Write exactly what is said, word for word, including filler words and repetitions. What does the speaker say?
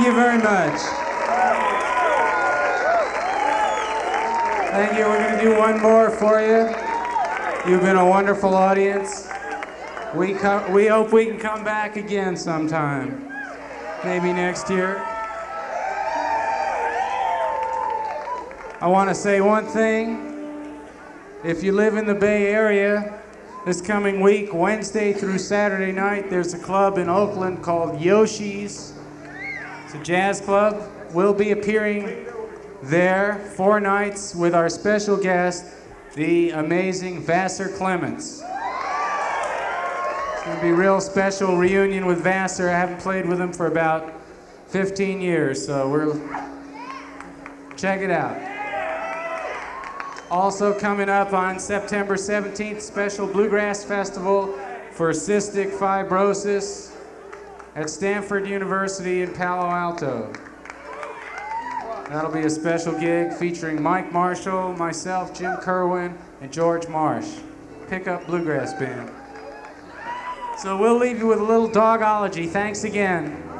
Thank you very much. Thank you. We're going to do one more for you. You've been a wonderful audience. We, co- we hope we can come back again sometime. Maybe next year. I want to say one thing. If you live in the Bay Area, this coming week, Wednesday through Saturday night, there's a club in Oakland called Yoshi's. It's a jazz club. We'll be appearing there four nights with our special guest, the amazing Vassar Clements. It's going to be a real special reunion with Vassar. I haven't played with him for about fifteen years, so we'll check it out. Also coming up on September seventeenth, special Bluegrass Festival for cystic fibrosis at Stanford University in Palo Alto. That'll be a special gig featuring Mike Marshall, myself, Jim Kerwin, and George Marsh. Pickup Bluegrass Band. So we'll leave you with a little dogology. Thanks again.